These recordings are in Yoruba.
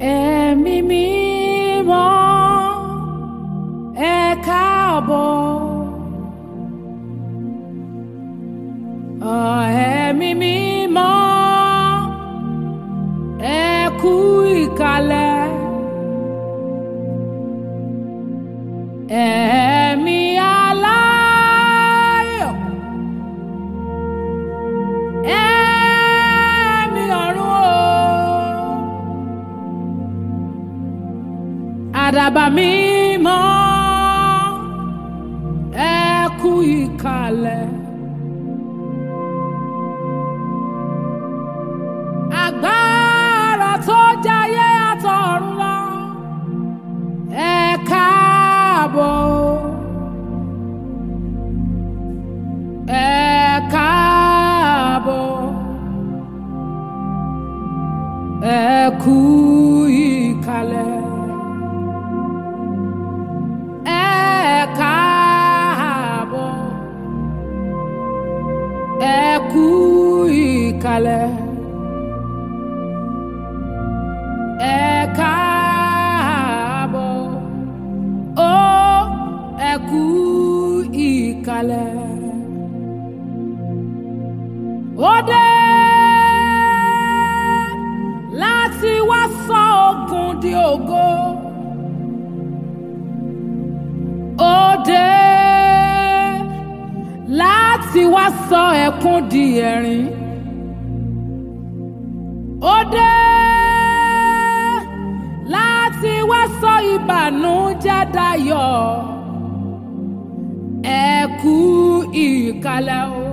Ẹ̀mí mímọ́ ẹ káàbọ̀. Ẹ̀mí mímọ́ ẹ kú ìkàlẹ̀. Ẹ̀mí aláyọ̀, ẹ̀mí ọ̀run o. Àdàbà mímọ́ ẹ kú ìkàlẹ̀. Agbára tó jayé àtọ̀run lọ ẹ káàbọ̀. Ẹ káàbọ̀. Ẹ kú ìkàlẹ̀. Ẹ káàbọ̀. Ẹ kú ìkàlẹ̀. Ẹ káàbọ̀. Ó ẹ kú ìkàlẹ̀. Ó dé láti wá sọ ogun di ògo. Ó dé láti wá sọ ẹkún di ẹ̀rín. Ó dé láti wá sọ ìbànújẹ́ dayọ̀. Ẹ kú ìkàlẹ̀ o.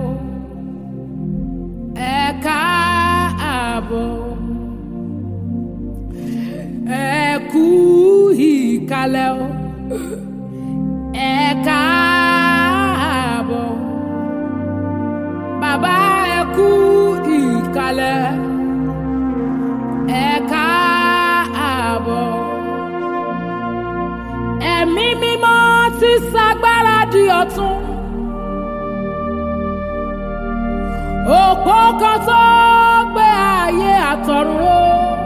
Ẹ káàbọ̀. Ẹ kú ìkàlẹ̀ o. Ẹ káàbọ̀. Bàbá ẹ kú ìkàlẹ̀. Ẹ káàbọ̀. Ẹ̀mí mímọ́ ti ṣagbára di ọ̀tun. Òpó kan tó gbé ayé àtọ̀run ró.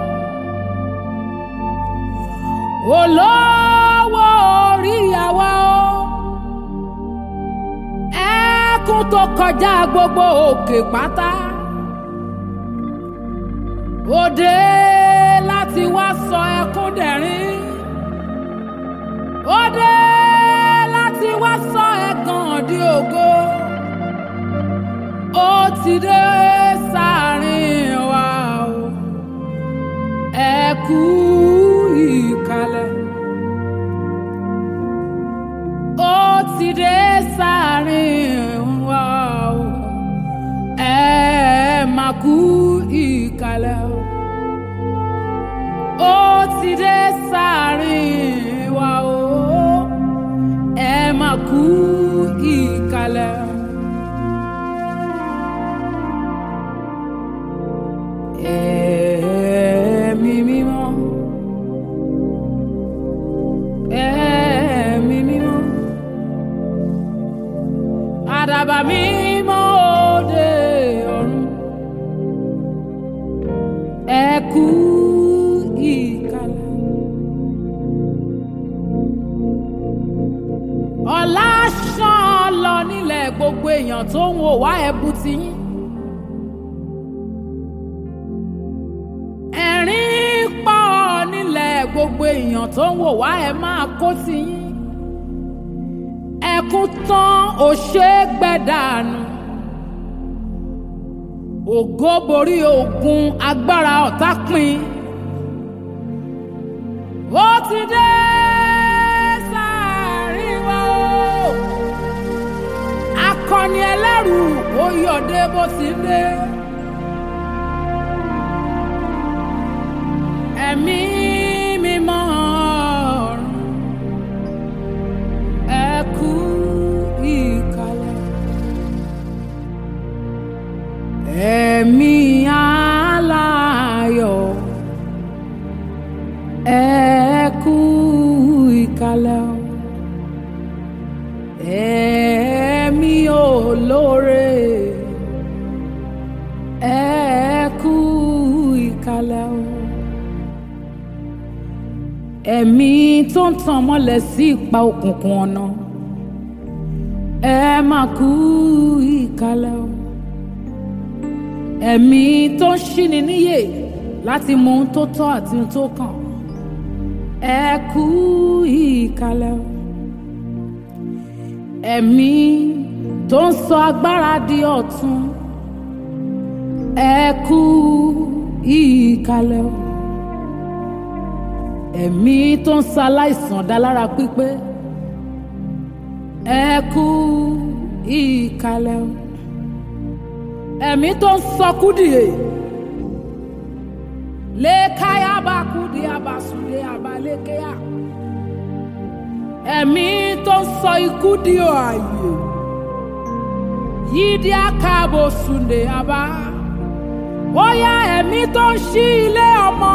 Olówó orí àwa o. Ẹkún tó kọjá gbogbo òkè pátá. Ó dé láti wá sọ ẹkún dẹ̀rín. Ó dé láti wá sọ ẹ̀gàn di ògo. Ó ti dé sáàrin wa o. Ẹ kú ìkàlẹ̀. Ó ti dé sáàrin wa o. Ẹ máa kú ìkàlẹ̀ o. Ó ti dé sáàrin wa o. Ẹ máa kú ìkàlẹ̀. Ẹ̀mí mímọ́, ẹ̀mí mímọ́, àdàbà mímọ́ òde ọ̀run. Ẹ kú ìkàlẹ̀. Ọlá ṣàn lọ nílẹ̀ gbogbo èèyàn tó ń wò wá ẹ̀bù tiyín. Ẹ̀rín pọ̀ nílẹ̀ gbogbo èèyàn tó ń wò wá ẹ máa kó tiyín. Ẹkún tán ò ṣe é gbẹ̀dànù. Ògo borí ogun, agbára ọ̀tá pin. Ó ti dé sáàrin wa o. Akọni ẹlẹ́rù ó yọ̀dé bó ti dé. Ẹ̀mí mímọ́ ọ̀run. Ẹ kú ìkàlẹ̀. Ẹ̀mí aláyọ̀. Ẹ kú ìkàlẹ̀. Ẹ̀mí olóore. ẹ̀mí tó ń tàn mọ́lẹ̀ sí ipa òkùnkùn ọ̀nà ẹ máa kú ìkàlẹ̀ o. ẹ̀mí tó ń ṣíni níyè láti mọ ohun tó tọ́ àti ohun tó kàn ẹ kú ìkàlẹ̀ o. ẹ̀mí tó ń sọ agbára di ọ̀tun ẹ kú ìkàlẹ̀ o. ẹ̀mí tó ń sa aláìsàn dá lára pípé ẹ kú ìkàlẹ̀ o. ẹ̀mí tó ń sọ kúdìé lékáyà bá kúdìé abàsùdé abalékéyà. ẹ̀mí tó ń sọ ikú di ààyè yídí àkàbò sùndé àbá. ó yá ẹ̀mí tó ń ṣí ilé ọmọ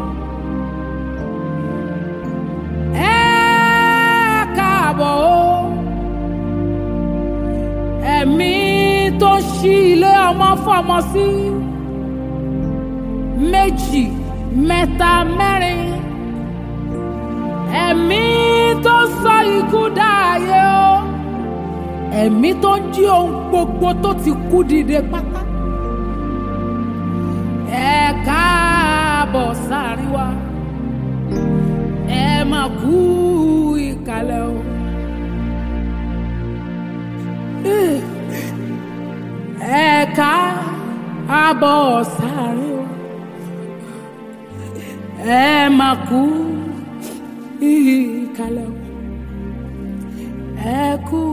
ẹ káàbọ̀ o. ẹ̀mí tó ń ṣí ilé ọmọ fọmọ sí méjì mẹ́ta mẹ́rin. ẹ̀mí tó ń sọ ikú dáàyè o. ẹ̀mí tó ń jí ohun gbogbo tó ti kú dìde pátá. ẹ káàbọ̀ sáàrin wa ẹ máa kú ìkàlẹ̀ o. ẹ káàbọ̀ sáàrin wa ẹ máa kú ìkàlẹ̀ o. ẹ kú